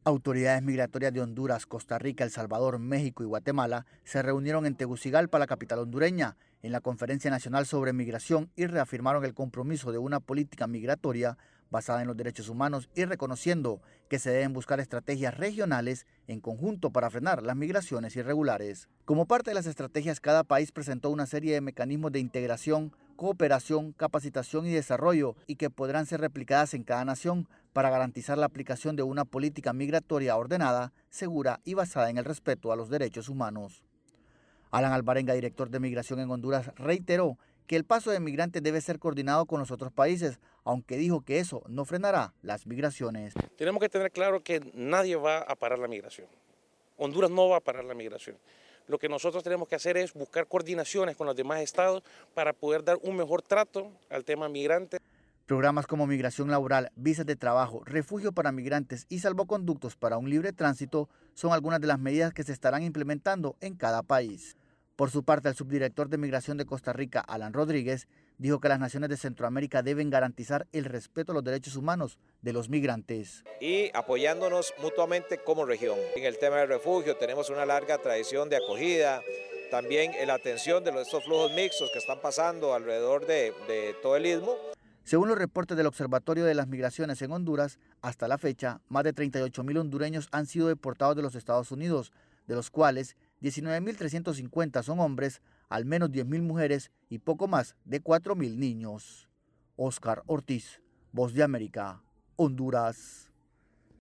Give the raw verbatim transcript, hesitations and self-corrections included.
Autoridades migratorias de Honduras, Costa Rica, El Salvador, México y Guatemala se reunieron en Tegucigalpa, la capital hondureña, en la Conferencia Nacional sobre Migración y reafirmaron el compromiso de una política migratoria basada en los derechos humanos y reconociendo que se deben buscar estrategias regionales en conjunto para frenar las migraciones irregulares. Como parte de las estrategias, cada país presentó una serie de mecanismos de integración, cooperación, capacitación y desarrollo y que podrán ser replicadas en cada nación para garantizar la aplicación de una política migratoria ordenada, segura y basada en el respeto a los derechos humanos. Alan Alvarenga, director de Migración en Honduras, reiteró que el paso de migrantes debe ser coordinado con los otros países, aunque dijo que eso no frenará las migraciones. Tenemos que tener claro que nadie va a parar la migración. Honduras no va a parar la migración. Lo que nosotros tenemos que hacer es buscar coordinaciones con los demás estados para poder dar un mejor trato al tema migrante. Programas como migración laboral, visas de trabajo, refugio para migrantes y salvoconductos para un libre tránsito son algunas de las medidas que se estarán implementando en cada país. Por su parte, el subdirector de Migración de Costa Rica, Alan Rodríguez, dijo que las naciones de Centroamérica deben garantizar el respeto a los derechos humanos de los migrantes. Y apoyándonos mutuamente como región. En el tema del refugio tenemos una larga tradición de acogida, también en la atención de estos flujos mixtos que están pasando alrededor de, de todo el istmo. Según los reportes del Observatorio de las Migraciones en Honduras, hasta la fecha, más de treinta y ocho mil hondureños han sido deportados de los Estados Unidos, de los cuales diecinueve mil trescientos cincuenta son hombres, al menos diez mil mujeres y poco más de cuatro mil niños. Oscar Ortiz, Voz de América, Honduras.